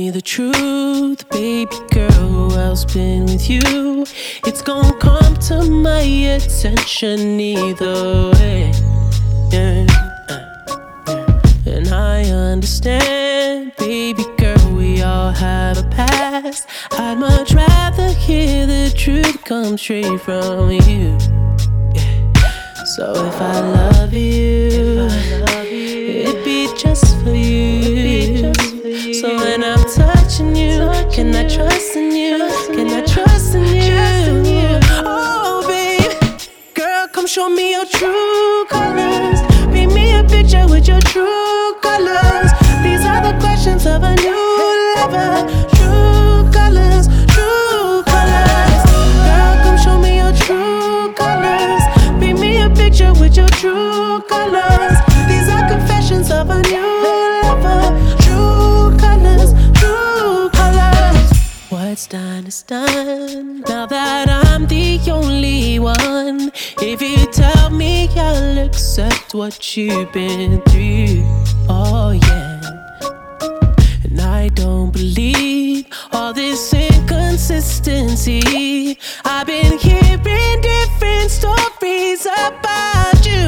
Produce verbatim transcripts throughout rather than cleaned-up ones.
me the truth, baby girl, who else been with you? It's gonna come to my attention either way. Yeah. And I understand, baby girl, we all have a past. I'd much rather hear the truth come straight from you. So if I love you, it'd be just for you. So when I'm touching you, can I trust in you? Can I trust in you? Oh, babe, girl, come show me your true colors. Paint me a picture with your true colors. These are the questions of a new lover. True colors, true colors. Girl, come show me your true colors. Paint me a picture with your true colors. These are confessions of a new lover. True colors, true colors. What's done is done. Now that I'm the only one, if you tell me I'll accept what you've been through, oh yeah. And I don't believe all this inconsistency. I've been hearing different stories about you.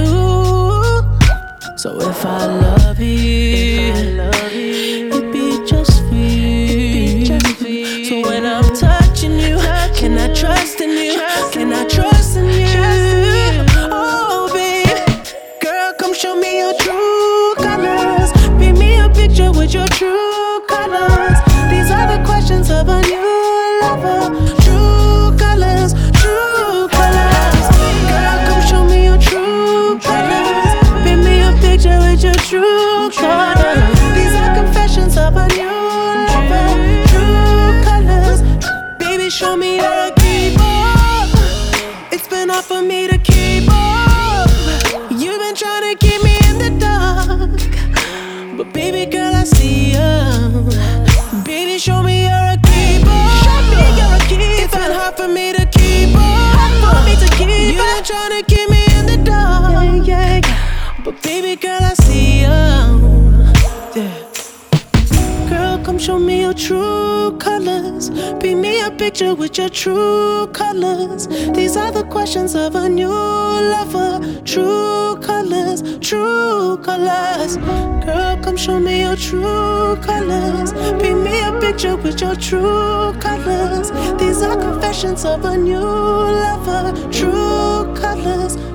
So if I love you, it'd be just for you. So when I'm touching you, can I trust in you? Can I trust in you? Oh, babe, girl, come show me your true colors. Paint me a picture with your true colors. These are the questions of a new lover. True colors, true colors. Girl, come show me your true colors. Paint me a picture with your true colors. These are confessions of a new lover. True colors. Baby, show me you're a keeper. It's been hard for me to keep up. You've been trying to keep me in the dark, but baby girl, I see you. Baby, show me you're a keeper. Show me you're a keeper. It's been hard for me to keep up. Hard for me to keep up. You've been trying to keep me in the dark, yeah, yeah. But baby girl, I see you. Yeah. Girl, come show me your true colors. Paint me a picture with your true colors. These are the questions of a new lover. True colors, true colors. Girl, come show me your true colors. Paint me a picture with your true colors. These are confessions of a new lover. True colors,